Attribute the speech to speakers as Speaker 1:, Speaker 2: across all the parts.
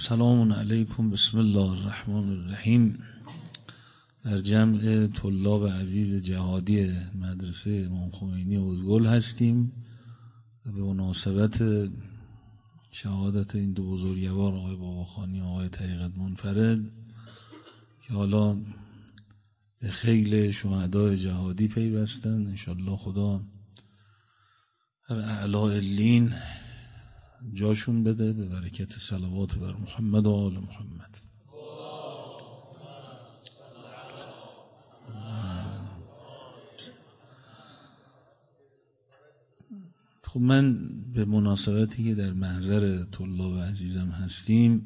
Speaker 1: سلام علیکم، بسم الله الرحمن الرحیم. در جمع طلاب عزیز جهادی مدرسه امام خمینی ازگل هستیم و به مناسبت شهادت این دو بزرگوار آقای باباخانی و آقای طریقت منفرد که حالا به خیل شهدای جهادی پیوستن، انشالله خدا در اعلی علین جاشون بده به برکت صلوات بر محمد و آل محمد. خب من به مناسبتی که در محضر طلاب عزیزم هستیم،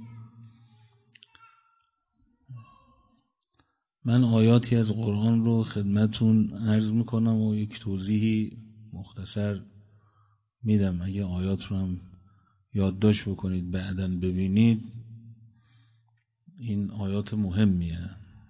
Speaker 1: من آیاتی از قرآن رو خدمتون عرض میکنم و یک توضیحی مختصر میدم. اگه آیات رو هم یادداشت بکنید بعداً ببینید، این آیات مهمیه.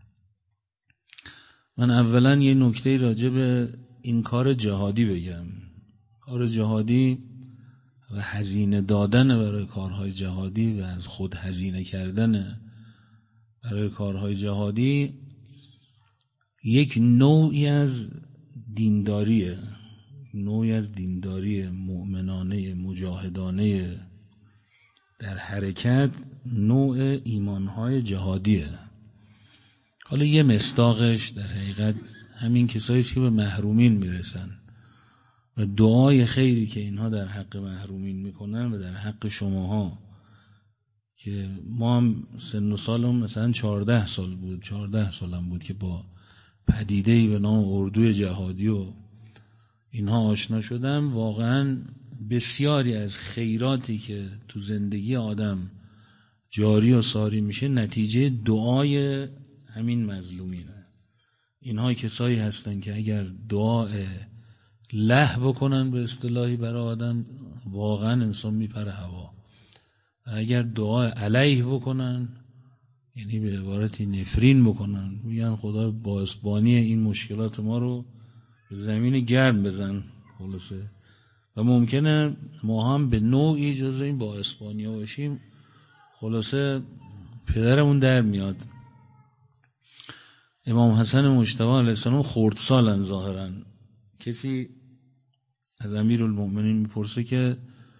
Speaker 1: من اولا یه نکته راجع به این کار جهادی بگم. کار جهادی و هزینه دادن برای کارهای جهادی و از خود هزینه کردن برای کارهای جهادی یک نوعی از دینداریه، نوعی از دینداری مؤمنانه مجاهدانه در حرکت، نوع ایمانهای جهادیه. حالا یه مصداقش در حقیقت همین کسایی است که به محرومین میرسن و دعای خیری که اینها در حق محرومین میکنن و در حق شماها، که ما هم سن و سالم مثلا 14 سال بود، 14 سالم بود که با پدیده‌ای به نام اردوی جهادی و اینها آشنا شدم. واقعا بسیاری از خیراتی که تو زندگی آدم جاری و ساری میشه نتیجه دعای همین مظلومینه. اینها کسایی هستن که اگر دعای له بکنن به اصطلاحی برای آدم، واقعا انسان میپره هوا، و اگر دعای علیه بکنن، یعنی به عبارتی نفرین بکنن، میگن خدا باسبانی این مشکلات ما رو به زمین گرم بزن خلاصه. و ممکنه ما هم به نوعی جز این با اسپانیا باشیم، خلاصه پدرمون در میاد. امام حسن مجتبی علیه السلام خردسالن ظاهرا. کسی از امیرالمؤمنین میپرسه که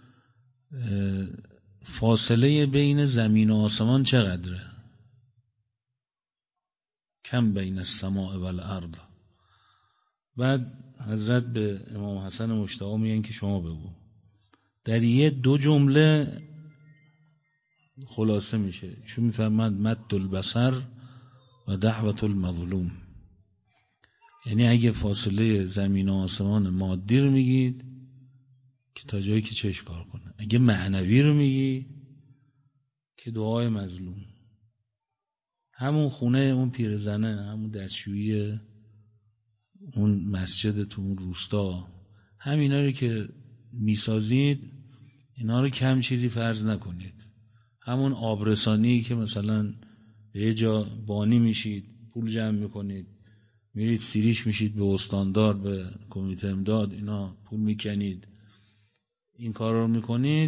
Speaker 1: فاصله بین زمین و آسمان چقدره؟ کم بین السماء و الارض. بعد حضرت به امام حسن مجتبی میگن که شما بگو. در یه دو جمله خلاصه میشه. ایشون میفرماد مد البصر و دعوت المظلوم. یعنی اگه فاصله زمین و آسمان مادی رو میگید که تا جایی که چشم کار کنه، اگه معنوی رو میگی که دعای مظلوم. همون خونه اون پیرزنه، همون دستشویی اون مسجد تو اون روستا، همینا رو که میسازید اینا رو کم چیزی فرض نکنید. همون آبرسانی که مثلا به یه جا بانی میشید، پول جمع میکنید، میرید سیریش میشید به استاندار، به کمیته امداد، اینا پول میکنید، این کار رو میکنید.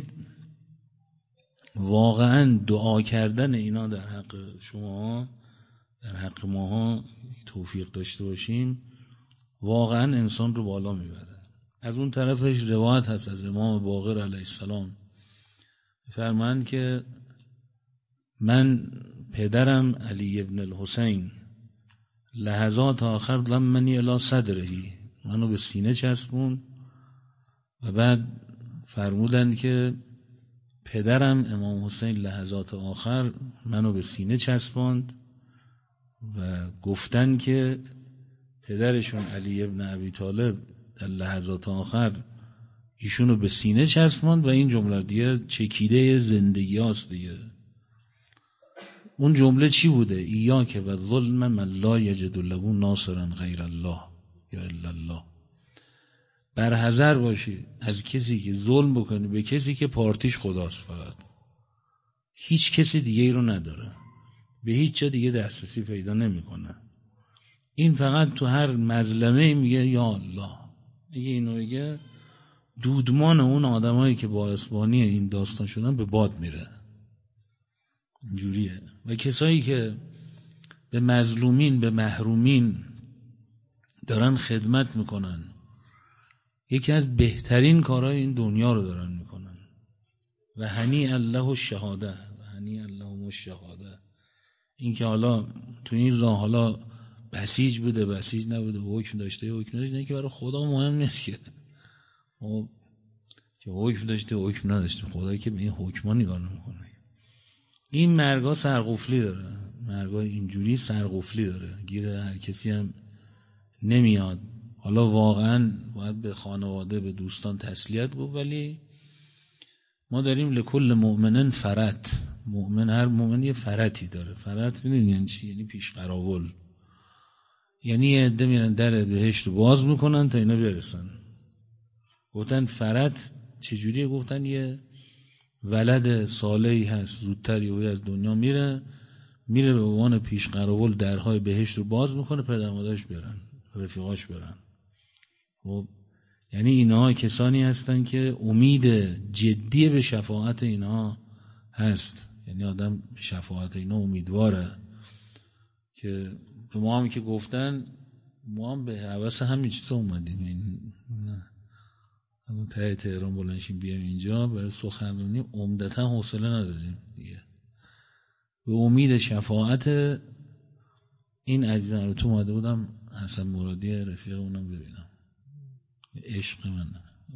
Speaker 1: واقعا دعا کردن اینا در حق شما، در حق ماها توفیق داشته باشیم، واقعا انسان رو بالا میبره. از اون طرفش روایت هست از امام باقر علیه السلام، فرمایند که من پدرم علی ابن الحسین لحظات آخر ضمنی الی صدرهی، منو به سینه چسبون و بعد فرمودند که پدرم امام حسین لحظات آخر منو به سینه چسباند و گفتن که پدرشون علی ابن ابی طالب در لحظات آخر ایشونو به سینه چسباند و این جمله دیگه چکیده زندگی هاست دیگه. اون جمله چی بوده؟ ایاک و ظلم من لا یجد له ناصرا غیر الله یا الا الله. برحذر باشی از کسی که ظلم بکنه به کسی که پارتیش خداست، فقط هیچ کسی دیگه ای رو نداره، به هیچ جا دیگه دسترسی پیدا نمیکنه. این فقط تو هر مظلمه میگه یا الله. میگه اینو میگه، دودمان اون آدمایی که با اسبانی این داستان شدن به باد میره. اینجوریه. و کسایی که به مظلومین، به محرومین دارن خدمت میکنن، یکی از بهترین کارهای این دنیا رو دارن میکنن. و هنی الله الشهاده، و هنی اللهم الشهاده. این که حالا تو این راه حالا بسیج بوده، بسیج نبوده، حکم داشته، حکم نداشته، که برای خدا مهم نیست که حکم داشته، حکم نداشته. خدایی که به این حکما نگاه نمیکنه. این مرگا سرقفلی داره، مرگا اینجوری سرقفلی داره، گیر هر کسی هم نمیاد. حالا واقعا باید به خانواده، به دوستان تسلیت گفت، ولی ما داریم لکل مؤمنن فرت. مؤمن، هر مؤمن یه فرتی داره. فرت میدونی یعنی چی؟ یعنی پیش قراول. یعنی یه عده میرن در بهشت رو باز میکنن تا اینا برسن. گفتن فرت چجوریه؟ گفتن یه ولد صالحی هست، زودتر یهو از دنیا میره به عنوان پیش قراول درهای بهشت رو باز میکنه، پدر مادرش برن، رفیقاش برن. خب یعنی اینها کسانی هستن که امید جدی به شفاعت اینها هست. یعنی آدم به شفاعت اینها امیدواره. که به ما هم که گفتن، ما هم به هوس همین چیزا اومدیم. همون ته تهران بلنشیم بیام اینجا برای سخنرانی، عمدتا حوصله نداریم دیگه. به امید شفاعت این عزیزان رو تو اومده بودم حسن مرادی رفیق اونم ببینم. عشق من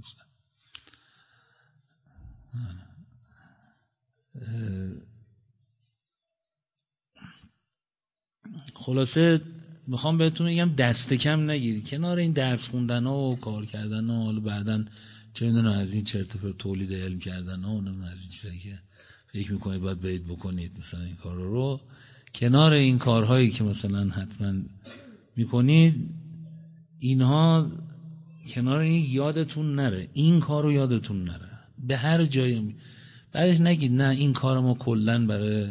Speaker 1: خلاصه میخوام بهتون بگم دست کم نگیرید کنار این درس خوندن ها و کار کردن ها. حالا بعدن چه میدونم از این چرت و پرت تولید علم کردن ها، اونم از این چیزایی که فکر میکنید باید برید بکنید، مثلا این کار رو کنار این کارهایی که مثلا حتما میکنید، اینها کنار این یادتون نره، این کار رو یادتون نره به هر جایی. بعدش نگید نه این کار ما کلن برای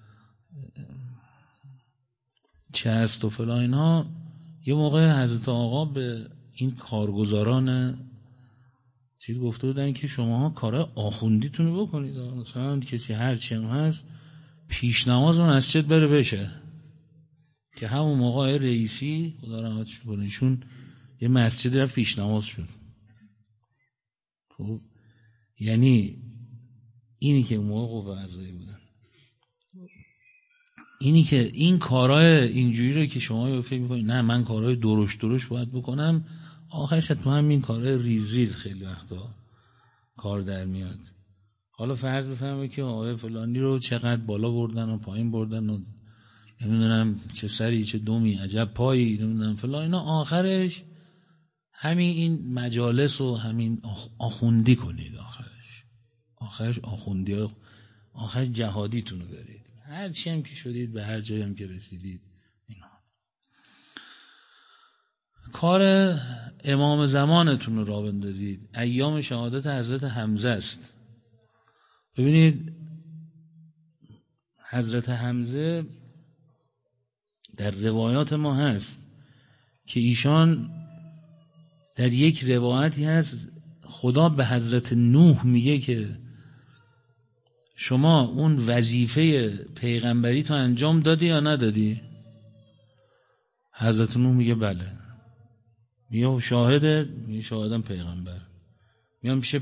Speaker 1: چه هست و فلان اینا. یه موقع حضرت آقا به این کارگزاران چیز گفته بودن که شما کار آخوندیتون رو بکنید، مثلا کسی هر چی هم هست پیش نماز مسجد بره بشه. که همون موقع رئیسی خدا رحمتش کنه ایشون یه مسجد رفت پیش نماز شد. خب یعنی اینی که اون موقع قوه قضاییه بودن، اینی که این کارهای اینجوری رو که شما فکر می‌کنید نه من کارهای درشت باید بکنم، آخرش تو همین کارهای ریز ریز خیلی وقتا کار در میاد. حالا فرض بفرمایید که آقای فلانی رو چقدر بالا بردن و پایین بردن و نمیدونم چه سری چه دومی عجب پایی نمیدونم فلان اینا، آخرش همین این مجالس و همین آخوندی کنید. آخرش آخوندی ها، آخرش جهادیتون رو برید. هر چی هم که شدید، به هر جایی هم که رسیدید، اینا کار امام زمانتون رو راه بندازید. ایام شهادت حضرت حمزه است. ببینید حضرت حمزه در روایات ما هست که ایشان در یک روایتی هست خدا به حضرت نوح میگه که شما اون وظیفه پیغمبری تو انجام دادی یا ندادی؟ حضرت نوح میگه بله. میگه شاهده؟ میگه شاهدم پیغمبر. میگم پیش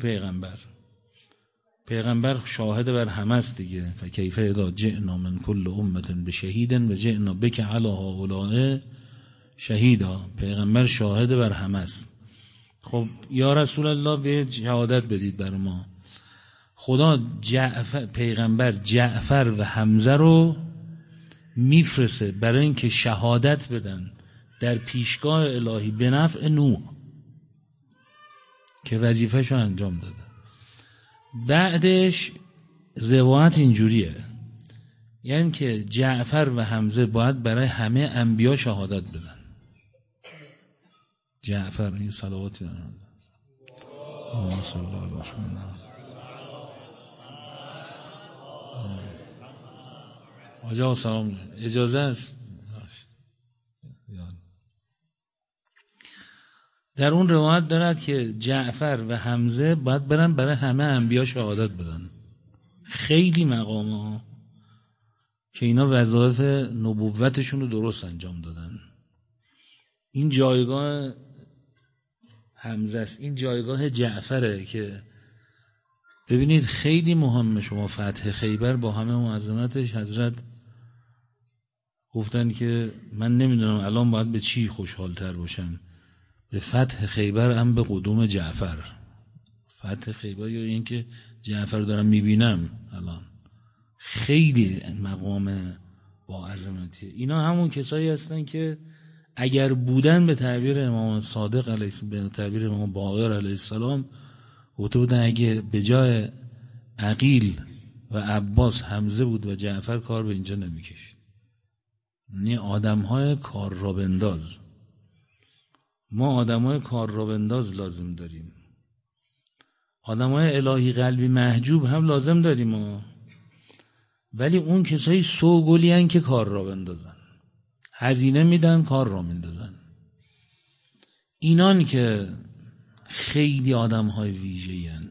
Speaker 1: پیغمبر شاهد بر همه است دیگه. فکیف اذا جئنا من کل امة بشهید و جئنا بک علی هؤلاء شهیدا. پیغمبر شاهد بر همه است. خب یا رسول الله به شهادت بدید بر ما. خدا پیغمبر جعفر و حمزه رو میفرسته برای اینکه شهادت بدن در پیشگاه الهی به نفع نوح که وظیفه‌شو انجام داده. بعدش روایت اینجوریه، یعنی که جعفر و حمزه باید برای همه انبیا شهادت بدن. جعفر این صلواتی دارن اللهم صل علی محمد. آجا سلام اجازه است در اون روایت دارد که جعفر و حمزه باید برن برای همه انبیا شهادت بدن. خیلی مقامه ها. که اینا وظایف نبوتشون رو درست انجام دادن. این جایگاه حمزه است، این جایگاه جعفره که ببینید خیلی مهمه. شما فتح خیبر با همه معظمتش حضرت گفتن که من نمیدونم الان باید به چی خوشحال تر باشم، به فتح خیبر هم به قدوم جعفر. فتح خیبر یا این که جعفر دارم میبینم الان، خیلی مقام با عظمتی. اینا همون کسایی هستن که اگر بودن به تعبیر امام صادق علیه السلام، به تعبیر امام باقر علیه السلام، گفته بودن اگه به جای عقیل و عباس حمزه بود و جعفر کار به اینجا نمیکشید. یعنی آدم‌های کار را بنداز. ما آدم‌های کار را بنداز لازم داریم. آدم‌های الهی قلبی محجوب هم لازم داریم ما. ولی اون کسایی سوگلی هن که کار را بندازن، هزینه میدن کار را میندازن. اینان که خیلی آدم‌های ویژه‌ای هن.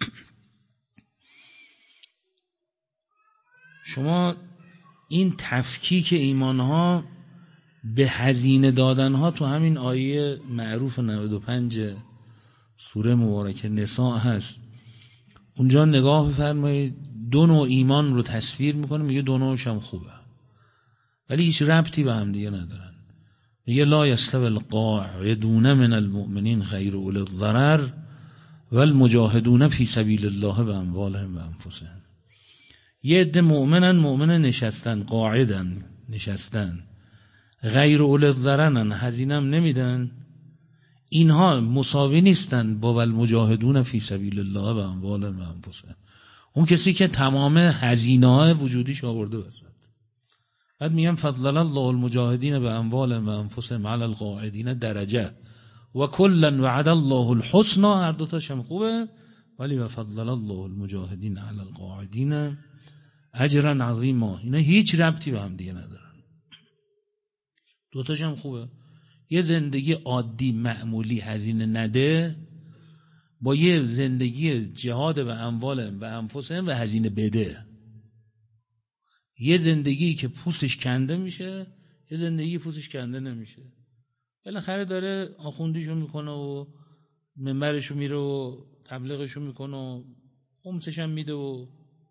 Speaker 1: شما این تفکیک ایمانها به هزینه دادنها تو همین آیه معروف 95 سوره مبارکه نساء هست. اونجا نگاه بفرمایید، دو نوع ایمان رو تصویر میکنه، میگه دو نوعش هم خوبه ولی هیچ ربطی به هم دیگه ندارن. میگه لا یستوی القاعدون من المؤمنین غیر اولی الضرر والمجاهدون فی سبیل الله باموالهم و انفسهم. یه عده مؤمن نشستن، قاعدن نشستن، غیر اولی الضررن، هزینه‌ام نمیدن، اینها مساوی نیستن با والمجاهدون فی سبیل الله و اموالهم و انفسهم. اون کسی که تمام هزینه‌های وجودیش آورده وسط. بعد میگم فضل الله المجاهدین به اموالهم و انفسهم علی القاعدین درجه و کلا وعد الله الحسنى. هر دوتاش هم خوبه، ولی و فضل الله المجاهدین علی القاعدین اجرا عظیما. اینا هیچ ربطی به هم دیگه ندارن. دوتاش هم خوبه. یه زندگی عادی معمولی هزینه نده با یه زندگی جهاد به اموالهم و انفسهم و هزینه بده. یه زندگی که پوستش کنده میشه، یه زندگی پوستش کنده نمیشه. بالاخره داره آخوندیشو میکنه و منبرشو میره و تبلیغشو میکنه و خمسش هم میده و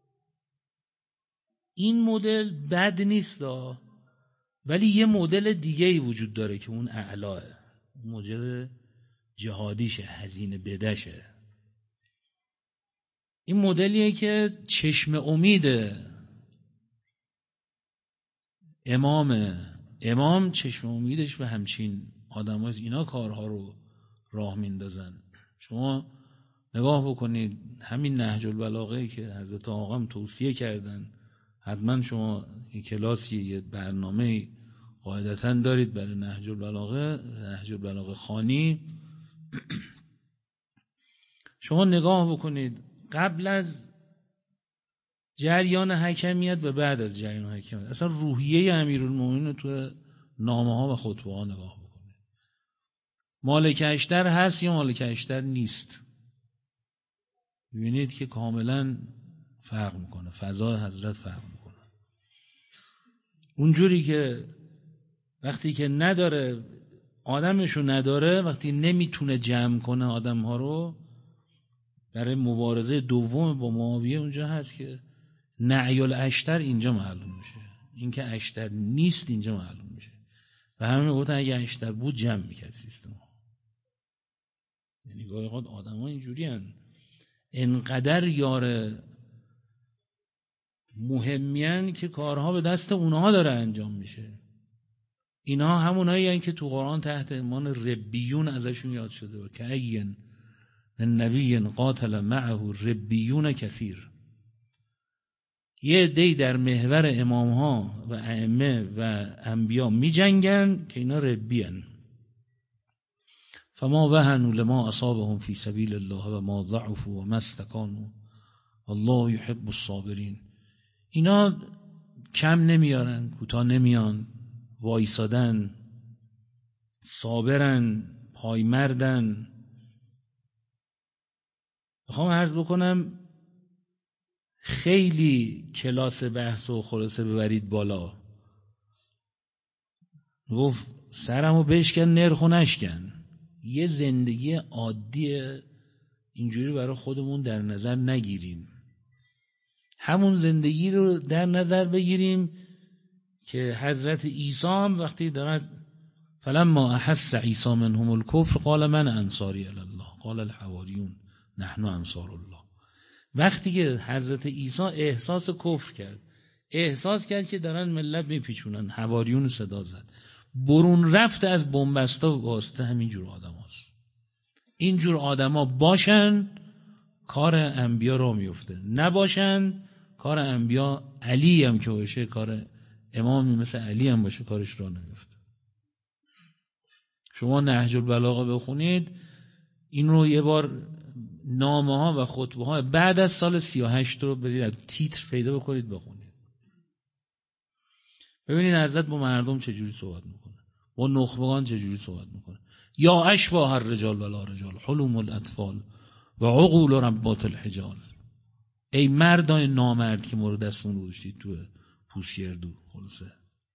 Speaker 1: این مدل بد نیست ولی یه مدل دیگه ای وجود داره که اون اعلاه، مدل جهادیشه، هزینه بدشه. این مدلیه که چشم امیده. امام چشم امیدش به همچین آدم هست. اینا کارها رو راه میندازن. شما نگاه بکنید همین نهج البلاغه که حضرت آقام توصیه کردن، حتما شما یک کلاسی، یه برنامه قاعدتاً دارید برای نهج البلاغه خوانی. شما نگاه بکنید قبل از جریان حکمیت و بعد از جریان حکمیت، اصلا روحیه امیرالمومنین تو نامه ها و خطبه ها نگاه بکنید. مالک اشتر هست یا مالک اشتر نیست؟ ببینید که کاملا فرق میکنه، فضای حضرت فرق میکنه. اونجوری که وقتی که نداره، آدمشو نداره، وقتی نمیتونه جمع کنه آدم ها رو برای مبارزه دوم با معاویه، اونجا هست که نعی الاشتر اینجا معلوم میشه، این که اشتر نیست اینجا معلوم میشه. و همین گفتن اگه اشتر بود جمع میکرد سیستم. یعنی گاهی اوقات آدم ها اینجوری هن، انقدر یار مهمین که کارها به دست اونها داره انجام میشه. اینا همونایی هن که تو قرآن تحت عنوان ربیون ازشون یاد شده و که این من نبی قاتل معه ربیون کثیر. یه عده‌ای در محور امام ها و ائمه و انبیا می جنگن که اینا ربیان. فما وهنوا لما اصابهم فی سبیل الله و ما ضعفوا و ما استکانوا والله یحب الصابرین. اینا کم نمیارن، کوتاه نمیان، وایسادن، صابرن، پایمردن. میخوام عرض بکنم خیلی کلاس بحث و خلاصه ببرید بالا، گفت سرمو بشکن نرخو نشکن. یه زندگی عادی اینجوری برای خودمون در نظر نگیریم، همون زندگی رو در نظر بگیریم که حضرت عیسی هم وقتی دارد فلما احس عیسی منهم الکفر قال من انصاری الی الله قال الحواریون نحن انصار الله. وقتی که حضرت عیسی احساس کفر کرد، احساس کرد که دارن ملت میپیچونن، حواریون صدا زد، برون رفت از بنبستا واسطه همینجور آدم هست. اینجور آدم ها باشن کار انبیا را میفته، نباشن کار انبیا، علی هم که باشه، کار امامی مثل علی هم باشه کارش را نمیفته. شما نهج البلاغه بخونید، این رو یه بار نامه ها و خطبه ها بعد از سال 38 رو برید تیتر پیدا بکنید بخونید، ببینید حضرت با مردم چجوری صحبت میکنه، با نخبگان چجوری صحبت میکنه. یا اشباه الرجال ولا رجال حلوم الاطفال و عقول ربات الحجال. ای مردان نامرد که مورد دستون گذاشتید تو پوسگردو، خلاصه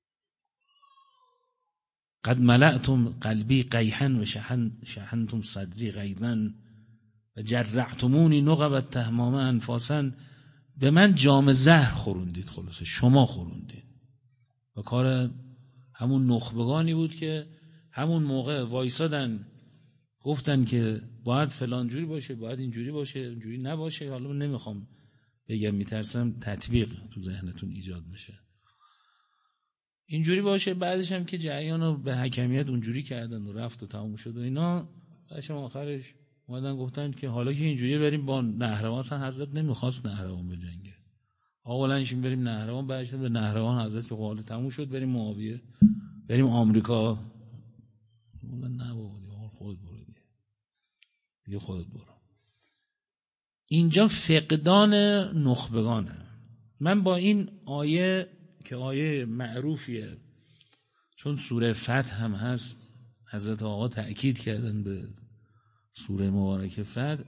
Speaker 1: قد ملأتم قلبی قیحا و شحنتم صدری غیظا و جرعتمونی نقبت تهمام انفاسا. به من جام زهر خوروندید، خلاصه شما خوروندید. و کار همون نخبگانی بود که همون موقع وایسادن گفتن که باید فلان جوری باشه، باید اینجوری باشه، اینجوری نباشه. حالا نمیخوام بگم، میترسم تطبیق تو ذهنتون ایجاد بشه. اینجوری باشه، بعدش هم که جریان رو به حکمیت اونجوری کردن و رفت و تموم شد و اینا. بعدش هم آخرش اومدن گفتن که حالا که اینجوری بریم با نهروان. اصلا حضرت نمیخواست نهروان بجنگه، اولا اینشون بریم نهروان، بعدش به نهروان حضرت که حالا تموم شد بریم معاویه، بریم آمریکا. نه بابا خودت برو دیگه خودت برو. اینجا فقدان نخبگانه. من با این آیه که آیه معروفیه، چون سوره فتح هم هست، حضرت آقا تأکید کردن به سوره مبارکه فتح،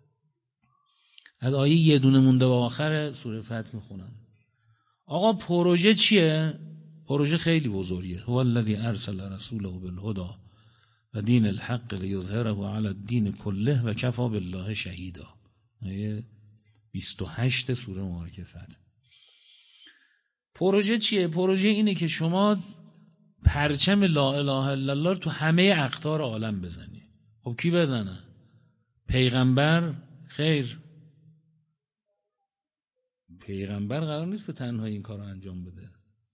Speaker 1: از آیه یه دونه مونده با آخر سوره فتح میخونم. آقا پروژه چیه؟ پروژه خیلی بزرگه. هو الذی ارسل رسوله بالهدى و دین الحق لیظهره علی الدین کله و کفی بالله شهیدا. آیه 28 سوره مبارکه فتح. پروژه چیه؟ پروژه اینه که شما پرچم لا اله الا الله تو همه اقطار عالم بزنی. خب کی بزنه؟ پیغمبر؟ خیر، پیغمبر قرار نیست به تنهایی این کار رو انجام بده.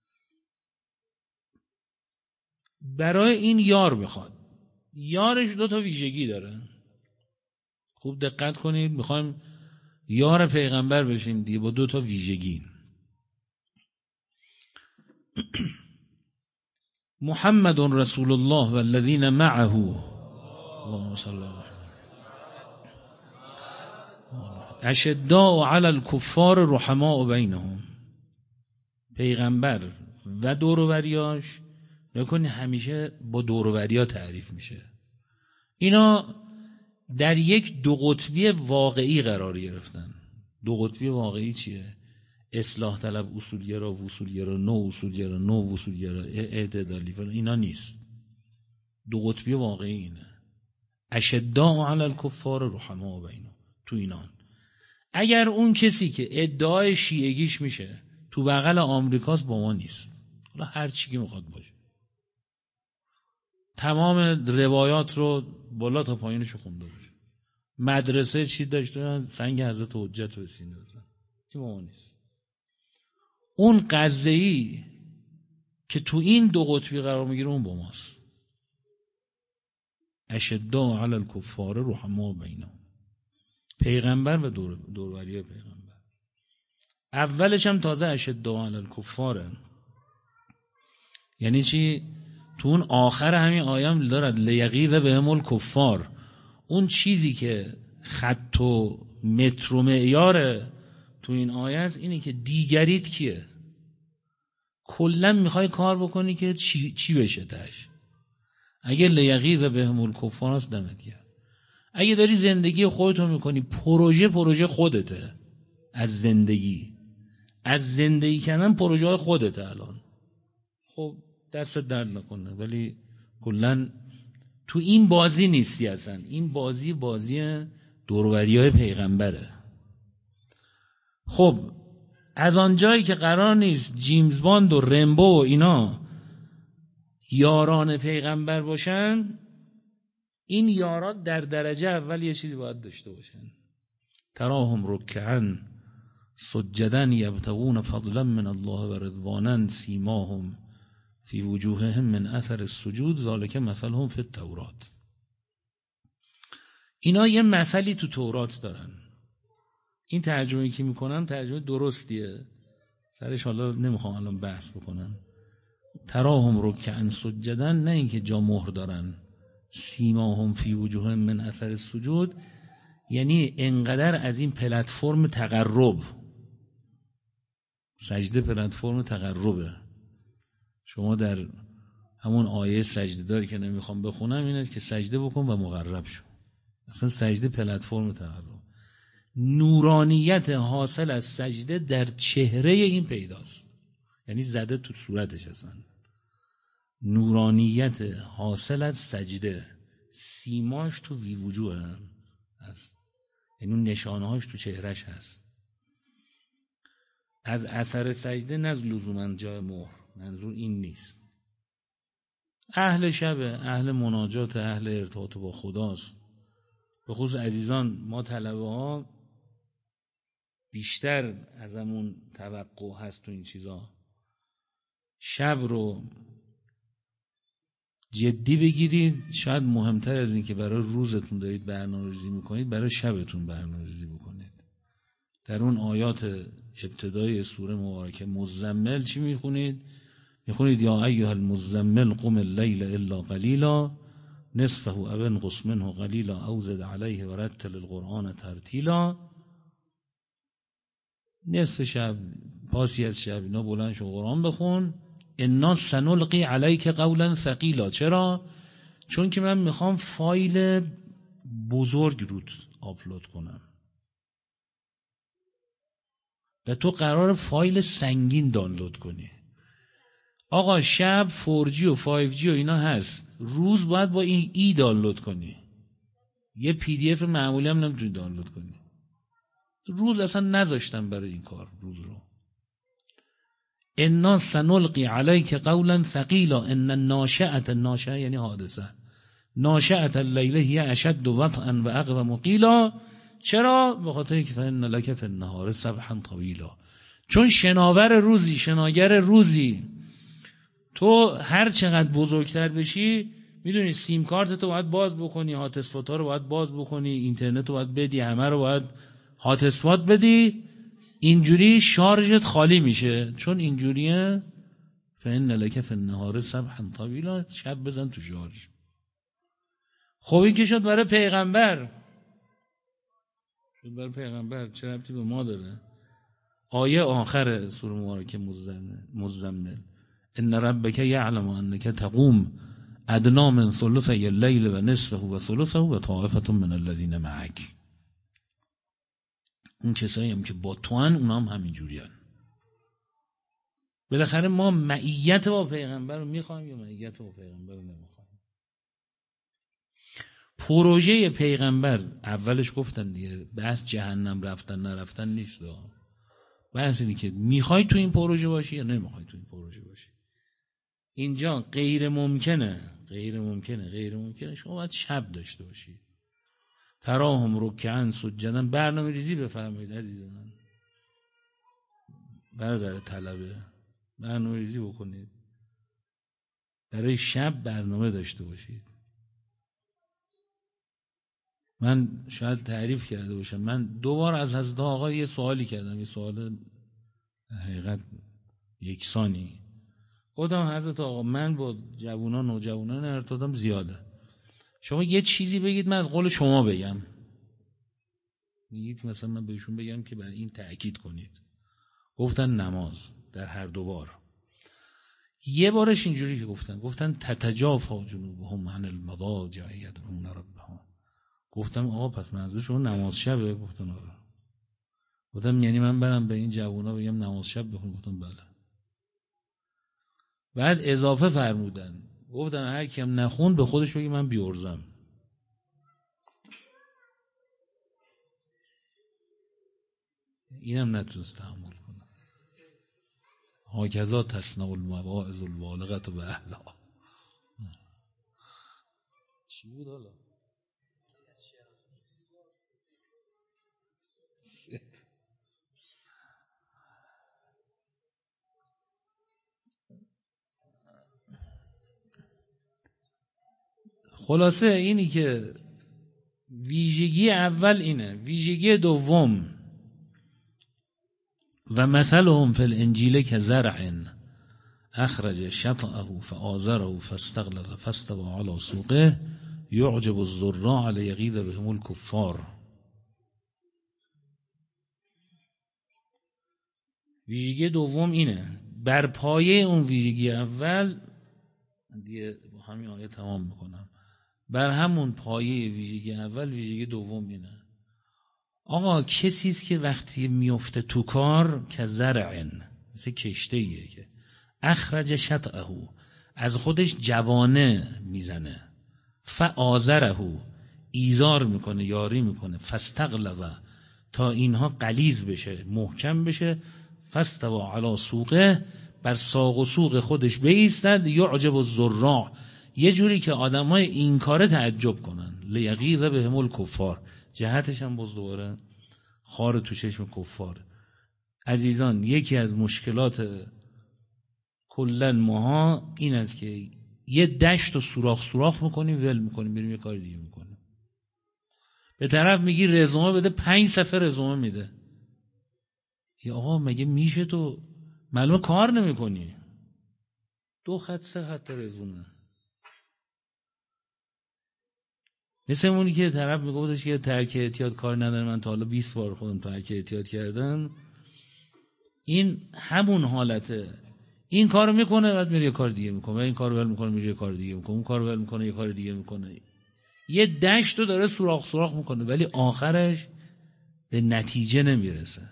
Speaker 1: برای این یار بخواد. یارش دو تا ویژگی داره، خوب دقت کنید. میخوایم یار پیغمبر بشیم دیگه، با دو تا ویژگی. محمد رسول الله والذین معه اللهم صل علی اشداء علی الکفار رحماء بینهم. پیغمبر و دوروبریاش نکنی همیشه با دوروبریا تعریف میشه. اینا در یک دو قطبی واقعی قرار گرفتن. دو قطبی واقعی چیه؟ اصلاح طلب اصولگرا، وصولگرا، نو اصولگرا، نو وصولگرا، اعتدالی، اینا نیست. دو قطبی واقعی اینه. اشداء علی الکفار رحماء بینهم. تو اینان اگر اون کسی که ادعای شیعگیش میشه تو بغل آمریکاست، با ما نیست، حالا هر چی که میخواد باشه، تمام روایات رو بالا تا پایینش خونده باشه، مدرسه چی داشته، سنگ حضرت حجت رو سینه بزن، این با ما نیست. اون قضیه‌ای که تو این دو قطبی قرار میگیره اون با ماست. اشداء علی الکفار رحماء بینهم. پیغمبر و دوروبری پیغمبر. اولش هم تازه اشداء علی الکفاره. یعنی چی؟ تو اون آخر همین آیه دارد لیغیظ بهم الکفار. اون چیزی که خط و متر و معیاره تو این آیه است اینه که دیگریت کیه؟ کلا میخوای کار بکنی که چی بشه تاش. اگه لیغیظ بهم الکفار است دمت گرم. اگه داری زندگی خودتو میکنی، پروژه خودته، از زندگی کردن پروژه های خودت الان. خب دستت درد نکنه، ولی کلن تو این بازی نیستی اصلا. این بازی دوروبری های پیغمبره. خب از آنجایی که قرار نیست جیمز باند و رمبو و اینا یاران پیغمبر باشن، این یاران در درجه اول یه چیزی باید داشته باشن. تراهم رکعا سجدا یبتغون فضلا من الله و رضوانا سیماهم فی وجوههم من اثر السجود ذالک مثلهم فی التورات. اینا یه مثلی تو تورات دارن. این ترجمه‌ای که میکنم ترجمه درستیه، سرش حالا نمیخوام الان بحث بکنم. تراهم رکعا سجدا، نه اینکه جا مهر دارن. سیماهم فی وجوههم من اثر السجود یعنی انقدر از این پلتفرم تقرب، سجده پلتفرم تقربه. شما در همون آیه سجده داری که نمیخوام بخونم اینه که سجده بکن و مقرب شو. اصلا سجده پلتفرم تقرب. نورانیت حاصل از سجده در چهره این پیداست، یعنی زده تو صورتش. اصلا نورانیت حاصل از سجده سیماش تو وی وجوه هست، یعنی اون نشانهاش تو چهرش هست. از اثر سجده نه لزوما جای مهر، منظور این نیست. اهل شبه، اهل مناجات، اهل ارتباط با خداست. به خصوص عزیزان ما طلبه ها بیشتر ازمون توقع هست تو این چیزا. شب رو جدی بگیرید. شاید مهمتر از این که برای روزتون دارید برنامه‌ریزی میکنید، برای شبتون برنامه‌ریزی بکنید. در اون آیات ابتدای سوره مبارکه مزمل چی میخونید؟ میخونید یا ایها المزمل قم اللیل الا قلیلا نصفه او انقص منه قلیلا او زد علیه و رتل القرآن ترتیلا. نصف شب، پاسی از شب اینا بلند شو قرآن بخون. انا سنلقی علیک قولا ثقیلا. چرا؟ چون که من میخوام فایل بزرگ رود آپلود کنم و تو قرار فایل سنگین دانلود کنی. آقا شب 4G و 5G و اینا هست، روز باید با این ای دانلود کنی. یه PDF معمولی هم نمیتونی دانلود کنی. روز اصلا نذاشتم برای این کار روز رو. انا سنلقی علیک قولا ثقیلا ان الناشئه یعنی حادثه، ناشئه اللیل هی اشد وطئا و اقوم قیلا. چرا؟ به خاطر که فإن لک فی النهار سبحا طویلا. چون شناور روزی، شناگر روزی. تو هر چقدر بزرگتر بشی میدونی سیم کارت تو باید باز بکنی، هاتسپات ها رو باید باز بکنی، اینترنت رو باید بدی، همه رو باید هاتسپات بدی. اینجوری شارژت خالی میشه. چون اینجوریه فإن لک فی النهار سبحا طویلا، شب بزن تو شارژ. خب این که شد برای پیغمبر. شد برای پیغمبر، چه ربطی به ما داره؟ آیه آخر سوره مبارکه مزمل ان ربک یعلم انک تقوم ادنا من ثلثی اللیل و نصفه و ثلثه و طائفه من الذین معک. اون کسایی هم که با تو ان اونا هم همین جوری هن. بالاخره ما معیت با پیغمبر رو میخوایم یا معیت با پیغمبر رو نمیخوایم؟ پروژه پیغمبر اولش گفتن دیگه، بحث جهنم رفتن نرفتن نیست. بحث اینه که میخوای تو این پروژه باشی یا نمیخوای تو این پروژه باشی. اینجا غیر ممکنه شما باید شب داشته باشی. تراهم رکعا سجدا. برنامه ریزی بفرمایید عزیزان، برادر طلبه برنامه ریزی بکنید، برای شب برنامه داشته باشید. من شاید تعریف کرده باشم، من 2 بار از حضرت آقا یه سوالی کردم، یه سوال حقیقت یکسانی. گفتم حضرت آقا من با جوانان و جوانان ارتباطم زیاده، شما یه چیزی بگید من از قول شما بگم. میگید مثلا من بهشون بگم که برای این تأکید کنید. گفتن نماز در هر 2 بار. یه بارش اینجوری که گفتن تتجافا جنوبهم عن المضاجع یدعون ربهم. گفتم آقا پس منظور شما نماز شبه؟ گفتن آره. گفتم یعنی من برم به این جوونا بگم نماز شب بخون؟ گفتم بله. بعد اضافه فرمودن، گفتن هر کیم نخون به خودش بگی من بیورزم. اینم نتونست تحمل کنه. هاکذا تصنع المواعظ البالغة به اهلها. چی بود حالا؟ خلاصه اینی که ویژگی اول اینه. ویژگی دوم، و مثلهم فی الانجیل کزرع اخرج شطأه فآزره فاستغلظ فاستوى على سوقه یعجب الزراع لیغیظ بهم الکفار. ویژگی دوم اینه. بر پایه اون ویژگی اول، دیگه با همین آیه تمام میکنم، بر همون پایه ویژگی اول ویژگی دوم اینه. آقا کسی است که وقتی میفته تو کار که زرعن، مثل کشتیه که اخرج شطأه، از خودش جوانه میزنه، فآزره، ایزار میکنه، یاری میکنه، فاستغلظ، تا اینها غلیظ بشه، محکم بشه، فاستوى علی سوقه، بر ساق و سوق خودش بایستد، یعجب الزراع، یه جوری که آدمای این کاره تعجب کنن، لیغیظ بهم الکفار، جهتش هم باز دوباره خار تو چشم کفار. عزیزان، یکی از مشکلات کلن ماها این است که یه دشت رو سوراخ میکنیم، ول میکنیم، بریم یه کار دیگه میکنیم. به طرف میگی رزومه بده، 5 صفحه رزومه میده. یا آقا مگه میشه تو معلومه کار نمیکنی؟ 2 خط 3 خط رزومه. مثل اونی که طرف میگفتش که ترک اعتیاد کار نداره، من تا حالا 20 بار خودم ترک اعتیاد کردم. این همون حالته. این کارو میکنه، بعد میره یه کار دیگه میکنه، این کارو ول میکنه میره یه کار دیگه میکنه، اون کارو ول میکنه یه کار دیگه میکنه. یه دشت رو داره سوراخ میکنه، ولی آخرش به نتیجه نمیرسه.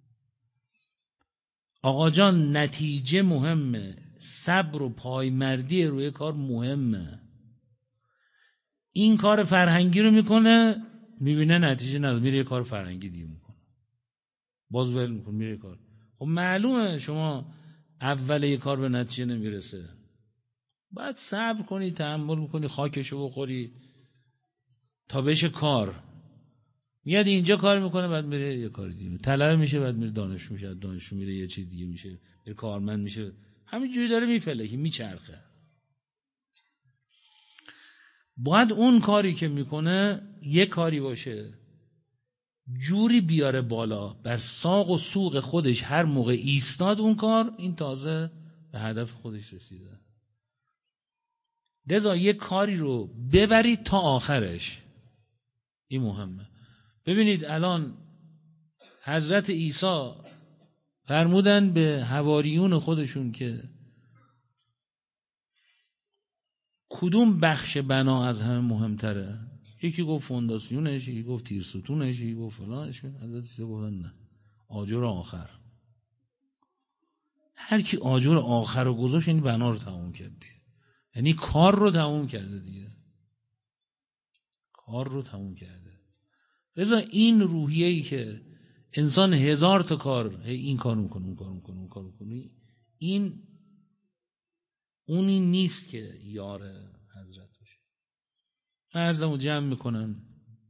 Speaker 1: آقا جان، نتیجه مهمه، صبر و پایمردی روی کار مهمه. این کار فرهنگی رو میکنه، میبینه نتیجه نداره، میره یه کار فرهنگی دیگه میکنه، باز ول میکنه میره یه کار. خب معلومه شما اول یه کار به نتیجه نمیرسه، باید صبر کنی، تحمل کنی، خاکشو بخوری تا بشه کار. میاد اینجا کار میکنه، بعد میره یه کار دیگه، طلبه میشه، بعد میره دانشجو میشه، دانشجو میره یه چیز دیگه میشه، میره کارمند میشه، همینجوری داره میفلکی میچرخه. باید اون کاری که میکنه یه کاری باشه جوری بیاره بالا، بر ساق و سوق خودش هر موقع ایستاد اون کار، این تازه به هدف خودش رسیده. لذا یه کاری رو ببرید تا آخرش، این مهمه. ببینید الان حضرت عیسی فرمودن به حواریون خودشون که کدوم بخش بنا از همه مهمتره؟ یکی گفت فونداسیونش، یکی گفت تیرستونش، یکی گفت فلانش. حضرت عیسی گفتن نه، آجر آخر. هر کی آجر آخر رو گذاشت، این بنا رو تموم کرد دیگه. یعنی کار رو تموم کرده دیگه، کار رو تموم کرده. لذا این روحیه‌ای که انسان 1000 تا کار، این کار میکنه، اون کار میکنه، اون کار میکنه، این اونی نیست که یار حضرت باشه. عرضمو جمع میکنم.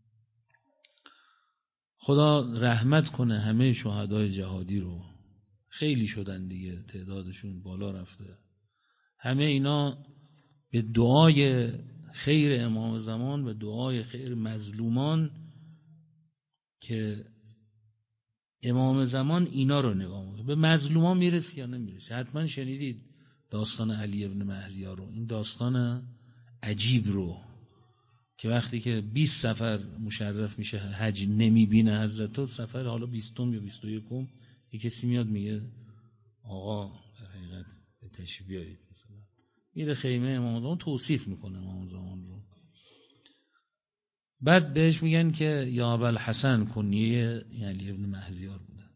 Speaker 1: خدا رحمت کنه همه شهدای جهادی رو، خیلی شدن دیگه، تعدادشون بالا رفته. همه اینا به دعای خیر امام زمان و دعای خیر مظلومان که امام زمان اینا رو نگاه میکنه، به مظلومان میرسه یا نمیرسه. حتما شنیدید داستان علی ابن مهدیار رو، این داستان عجیب رو که وقتی که 20 سفر مشرف میشه حج نمیبینه حضرت، سفر حالا 20 یا 21 یه کسی میاد میگه آقا در حقیقت تشریف بیارید، مثلا میره خیمه امام زمان، توصیف میکنه امام زمان رو. بعد بهش میگن که یا ابوالحسن، کنیه علی ابن مهدیار بوده.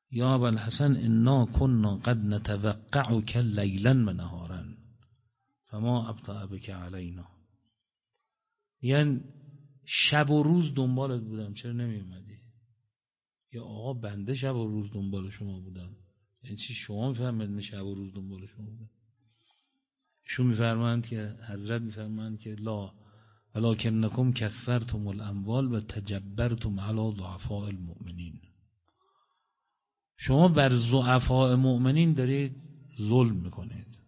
Speaker 1: یا ابوالحسن انا كنا قد نتوقعك لیلا و نهارا فما ابطأ بك علینا. یعنی شب و روز دنبالت بودم چرا نمی اومدی؟ یا آقا بنده شب و روز دنبال شما بودم. یعنی چی شما میفرمایید شب و روز دنبال شما بودم؟ ایشون میفرمایند که حضرت میفرمایند که لا ولکنکم کثرتم الاموال و تجبرتم علی ضعفاء المؤمنین. شما بر ضعفاء مؤمنین دارید ظلم میکنید.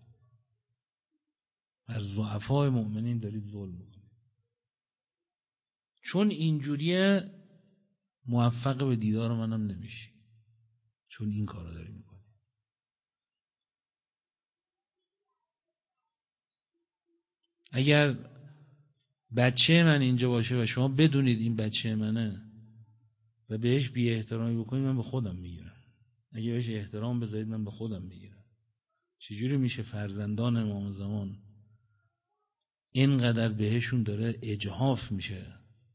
Speaker 1: بر ضعفاء مؤمنین دارید ظلم میکنید. چون اینجوریه موفق به دیدار منم نمیشی. چون این کارو داری میکنی. اگر بچه من اینجا باشه و شما بدونید این بچه منه و بهش بی احترامی بکنید، من به خودم میگیرم. اگه بهش احترام بذارید من به خودم میگیرم. چجوری میشه فرزندان امام زمان اینقدر بهشون داره اجحاف میشه؟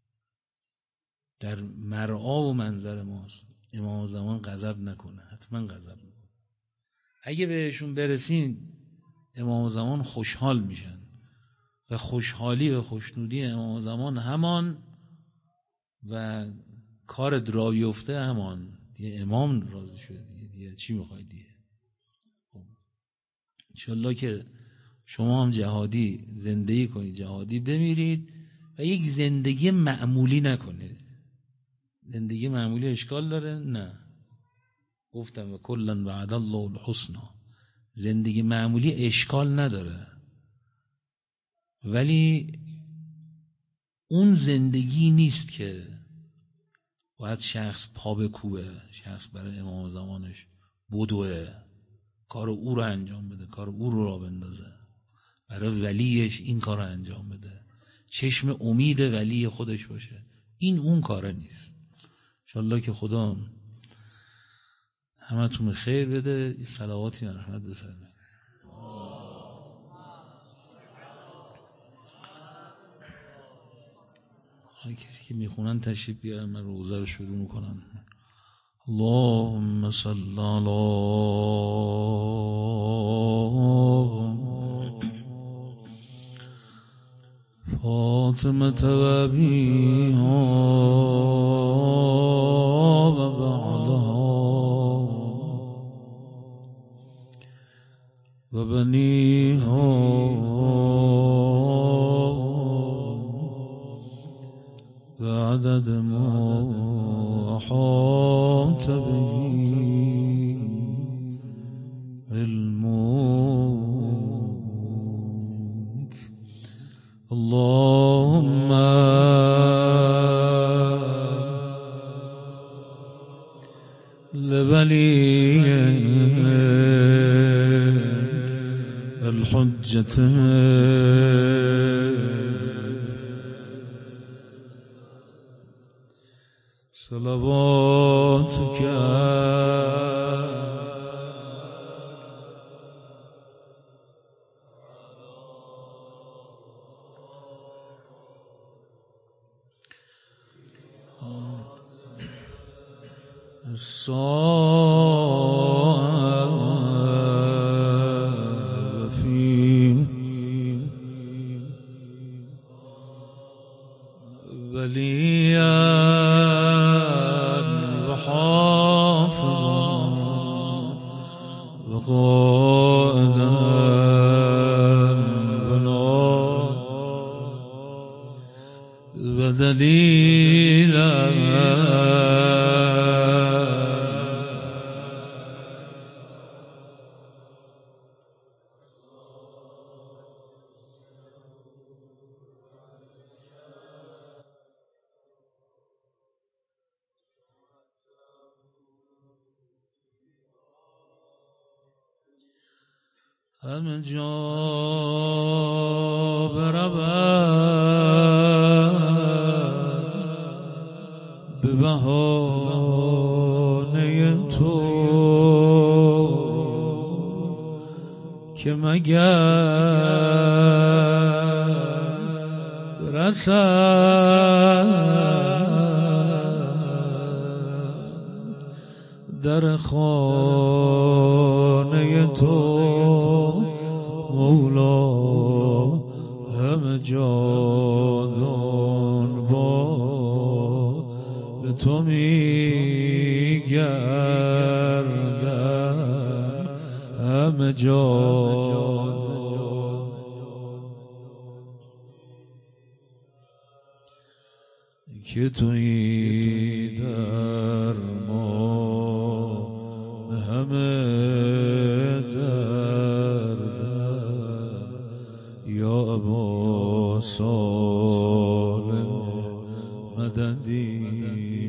Speaker 1: در مرعا و منظر ماست. امام زمان غضب نکنه، حتما غضب میکنه. اگه بهشون برسین امام زمان خوشحال میشن و خوشحالی و خوشنودی امام زمان همان و کار را بیفته همان دیگه. امام راضی شده دیگه چی میخواید دیگه؟ انشالله که شما هم جهادی زندگی کنید، جهادی بمیرید و یک زندگی معمولی نکنید. زندگی معمولی اشکال داره؟ نه. گفتم و کلا وعد الله الحسنى. زندگی معمولی اشکال نداره، ولی اون زندگی نیست که باید شخص پا بکوبه، شخص برای امام زمانش بدوه، کار او رو انجام بده، کار او رو را بندازه، برای ولیش این کار رو انجام بده، چشم امید ولی خودش باشه. این اون کاره نیست. انشالله که خدا همتون خیر بده. صلواتی و رحمت بفرمایید. کسی که میخونن تشریف بیارن، من روزه رو شروع میکنم. اللهم صل علی فاطمة و ابیها و بعلها و بنیها بعدد ما احاط به علمك. اللهم لوليك الحجة صلواتك الصائب في وليا وحافظا وقائدا ودليلا همه جا برود به بهانه تو که مگر رسد در در خانه تو مولا همه جادان با به تو میگردن همه جادان که تویی درمان همه دردن یا ابا صالح مددی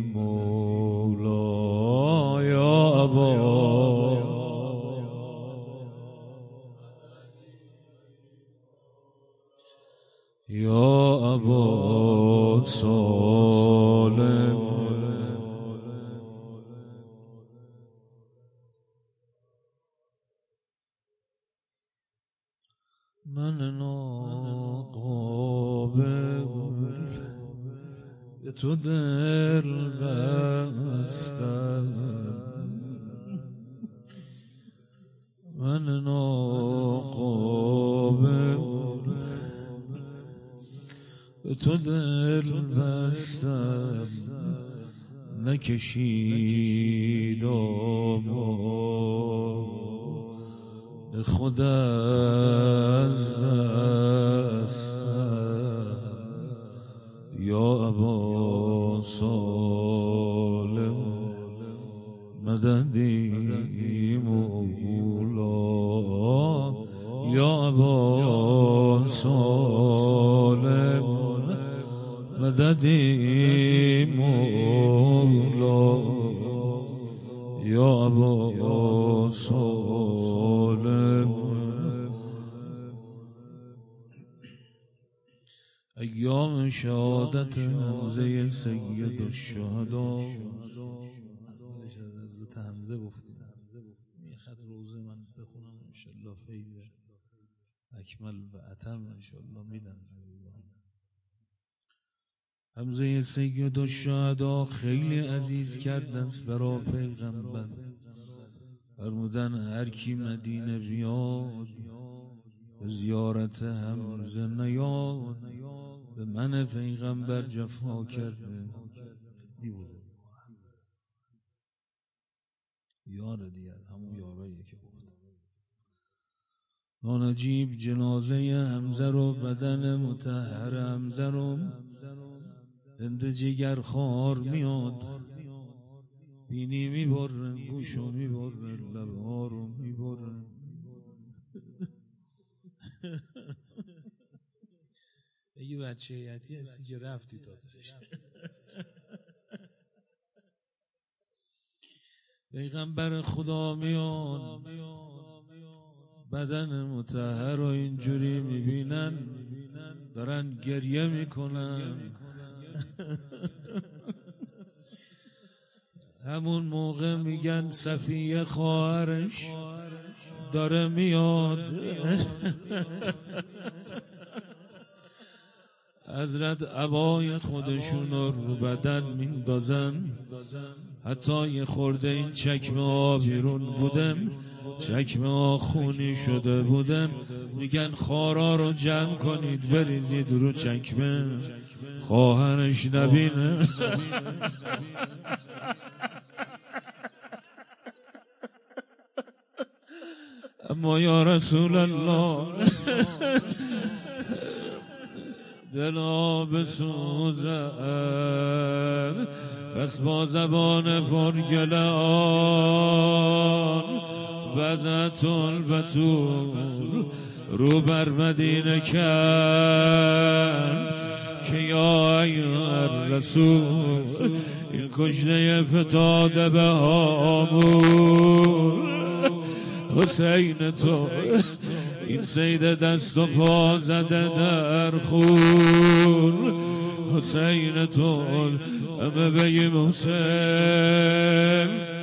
Speaker 1: مولا یا ابا صالح من ناقابل به تو دل بستم من ناقابل به تو دل بستم نکشید به خود از دستم یا ابا صالح مددی مولا یا ابا صالح مددی مولا یا ابا صالح ایام شهادت حمزه سید الشهدا حضرت حمزه گفتیم میخواد روزه من بخونم انشالله فیض اکمل و اتم انشالله میدن حمزه سید الشهدا خیلی عزیز کردن برا پیغمبر فرمودن هر کی مدینه بیاد به زیارت حمزه نیاد به من پیغمبر جفا کرده یار دیگر همون یارایی که گفتم نانجیب جنازه حمزه رو بدن مطهر حمزه رو بند جگر خار میاد بینی میبره گوشو میبره لبها رو میبره اگه بچه حیاتی هستی که رفتی تا تش پیغمبر خدا میان بدن مطهر رو اینجوری میبینن دارن گریه میکنن همون موقع میگن صفیه خواهرش داره میاد حضرت عبای خودشون رو بدن میندازن حتی یه خورده این چکمه ها بیرون بودن چکمه ها خونی شده بودن میگن خارا رو جمع کنید بریزید رو چکمه خواهرش نبینه اما یا رسول الله دلا بسوزد بس با زبان پرگله آن بزت البتول رو بر مدینه کرد که یا ایها الرسول این کشته فتاده به هامون حسین تو این سید دست و پا زده در خون حسین تو همه بگیم حسین